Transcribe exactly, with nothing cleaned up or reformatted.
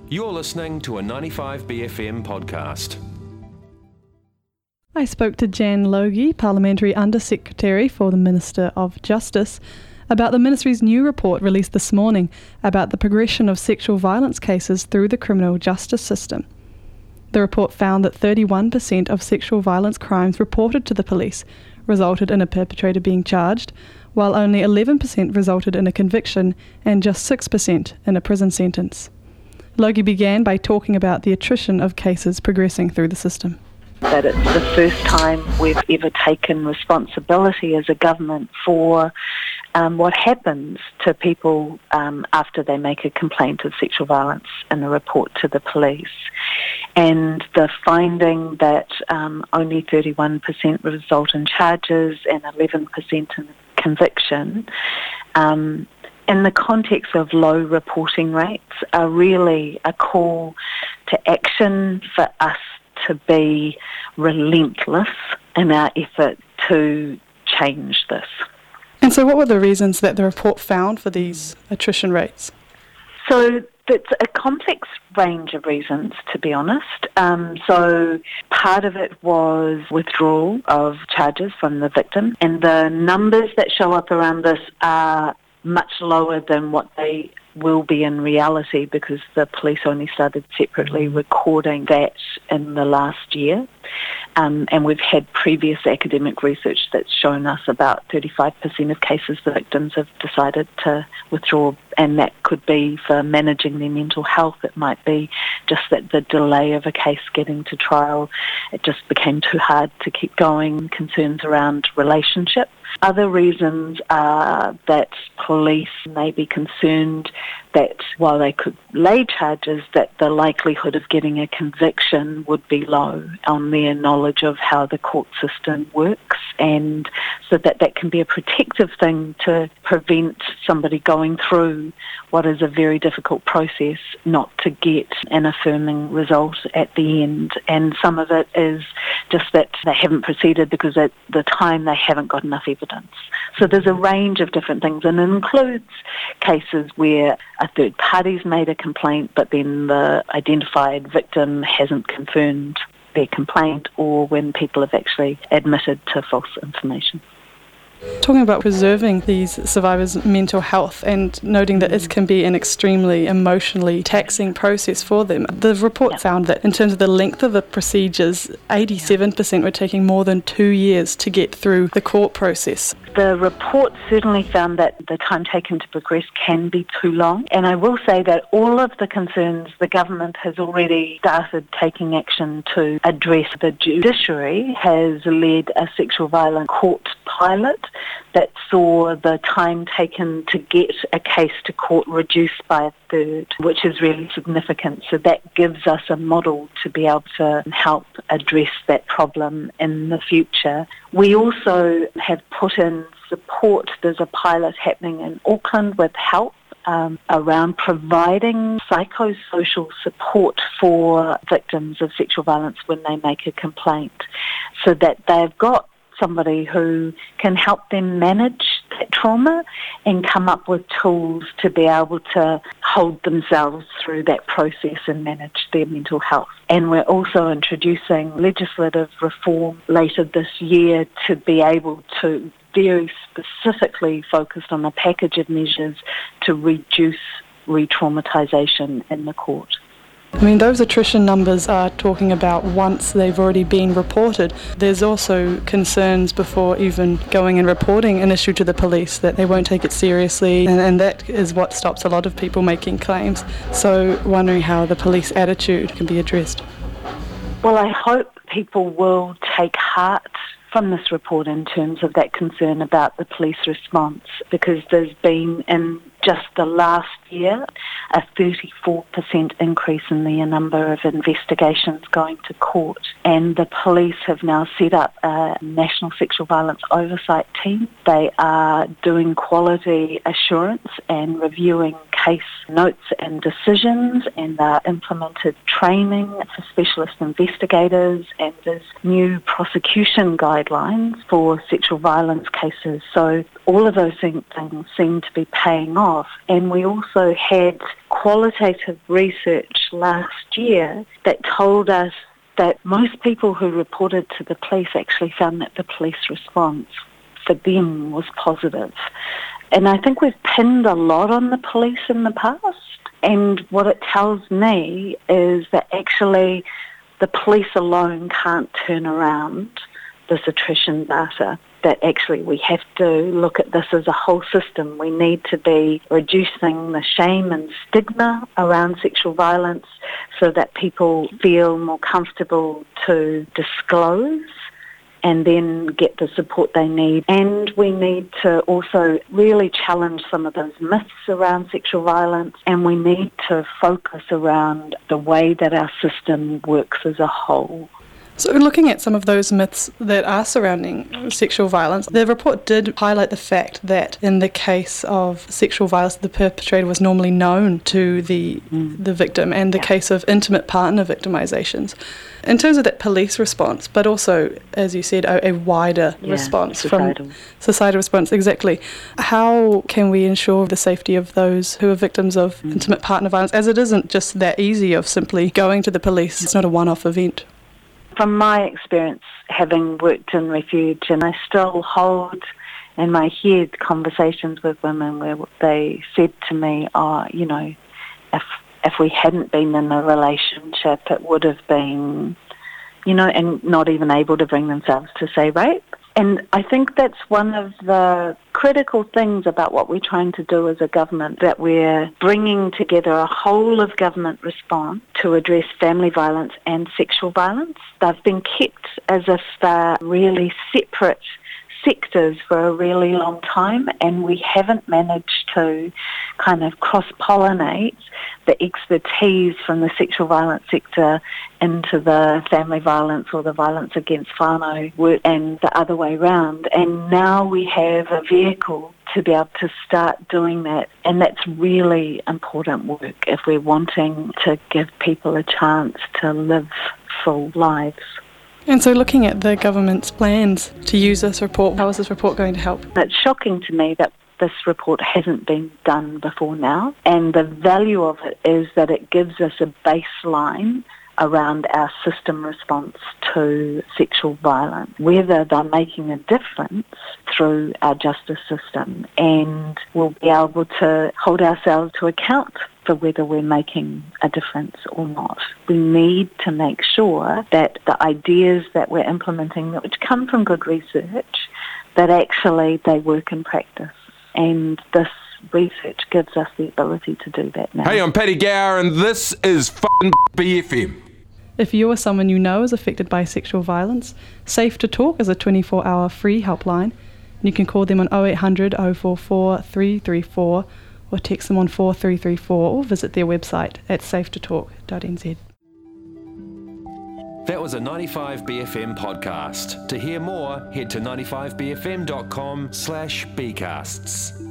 You're listening to a ninety-five B F M podcast. I spoke to Jan Logie, Parliamentary Under-Secretary for the Minister of Justice, about the Ministry's new report released this morning about the progression of sexual violence cases through the criminal justice system. The report found that thirty-one percent of sexual violence crimes reported to the police resulted in a perpetrator being charged, while only eleven percent resulted in a conviction and just six percent in a prison sentence. Logie began by talking about the attrition of cases progressing through the system. That it's the first time we've ever taken responsibility as a government for um, what happens to people um, after they make a complaint of sexual violence and a report to the police. And the finding that um, only thirty-one percent result in charges and eleven percent in conviction, um, in the context of low reporting rates, are really a call to action for us to be relentless in our effort to change this. And so what were the reasons that the report found for these attrition rates? So it's a complex range of reasons, to be honest. Um, so part of it was withdrawal of charges from the victim, and the numbers that show up around this are much lower than what they will be in reality, because the police only started separately recording that in the last year. Um, and we've had previous academic research that's shown us about thirty-five percent of cases the victims have decided to withdraw, and that could be for managing their mental health. It might be just that the delay of a case getting to trial, it just became too hard to keep going, concerns around relationship. Other reasons are that police may be concerned that while they could lay charges, that the likelihood of getting a conviction would be low on their knowledge of how the court system works, and so that that can be a protective thing to prevent somebody going through what is a very difficult process not to get an affirming result at the end. And some of it is just that they haven't proceeded because at the time they haven't got enough evidence. So there's a range of different things, and it includes cases where a third party's made a complaint but then the identified victim hasn't confirmed their complaint, or when people have actually admitted to false information. Talking about preserving these survivors' mental health and noting that it can be an extremely emotionally taxing process for them, the report yeah. found that in terms of the length of the procedures, eighty-seven percent were taking more than two years to get through the court process. The report certainly found that the time taken to progress can be too long, and I will say that all of the concerns the government has already started taking action to address. The judiciary has led a sexual violence court pilot that saw the time taken to get a case to court reduced by a third, which is really significant. So that gives us a model to be able to help address that problem in the future. We also have put in support. There's a pilot happening in Auckland with HELP Um, around providing psychosocial support for victims of sexual violence when they make a complaint, so that they've got somebody who can help them manage that trauma and come up with tools to be able to hold themselves through that process and manage their mental health. And we're also introducing legislative reform later this year to be able to very specifically focused on a package of measures to reduce re-traumatisation in the court. I mean, those attrition numbers are talking about once they've already been reported. There's also concerns before even going and reporting an issue to the police that they won't take it seriously, and, and that is what stops a lot of people making claims. So wondering how the police attitude can be addressed. Well, I hope people will take heart from this report in terms of that concern about the police response, because there's been in just the last year a thirty-four percent increase in the number of investigations going to court, and the police have now set up a National Sexual Violence Oversight Team. They are doing quality assurance and reviewing case notes and decisions, and are implemented training for specialist investigators, and there's new prosecution guidelines for sexual violence cases. So all of those things seem to be paying off. And we also had qualitative research last year that told us that most people who reported to the police actually found that the police response for them was positive. And I think we've pinned a lot on the police in the past. And what it tells me is that actually the police alone can't turn around this attrition data, that actually we have to look at this as a whole system. We need to be reducing the shame and stigma around sexual violence so that people feel more comfortable to disclose and then get the support they need. And we need to also really challenge some of those myths around sexual violence, and we need to focus around the way that our system works as a whole. So looking at some of those myths that are surrounding sexual violence, the report did highlight the fact that in the case of sexual violence, the perpetrator was normally known to the mm. the victim, and the yeah. case of intimate partner victimisations. In terms of that police response, but also, as you said, a, a wider yeah, response societal. from societal response, exactly. How can we ensure the safety of those who are victims of mm. intimate partner violence, as it isn't just that easy of simply going to the police? It's not a one-off event. From my experience, having worked in refuge, and I still hold in my head conversations with women where they said to me, oh, you know, if if we hadn't been in a relationship, it would have been, you know, and not even able to bring themselves to say rape. And I think that's one of the critical things about what we're trying to do as a government, that we're bringing together a whole of government response to address family violence and sexual violence. They've been kept as if they're really separate sectors for a really long time, and we haven't managed to kind of cross-pollinate the expertise from the sexual violence sector into the family violence or the violence against whānau work, and the other way round. And now we have a vehicle to be able to start doing that, and that's really important work if we're wanting to give people a chance to live full lives. And so looking at the government's plans to use this report, how is this report going to help? It's shocking to me that this report hasn't been done before now, and the value of it is that it gives us a baseline around our system response to sexual violence, whether they're making a difference through our justice system, and we'll be able to hold ourselves to account for whether we're making a difference or not. We need to make sure that the ideas that we're implementing, which come from good research, that actually they work in practice. And this research gives us the ability to do that now. Hey, I'm Paddy Gower, and this is f***ing B F M. If you or someone you know is affected by sexual violence, Safe to Talk is a twenty-four hour free helpline. You can call them on oh eight hundred, oh four four, three three four or text them on four three three four or visit their website at safe to talk dot n z. That was a ninety-five B F M podcast. To hear more, head to ninety-five b f m dot com slash bcasts.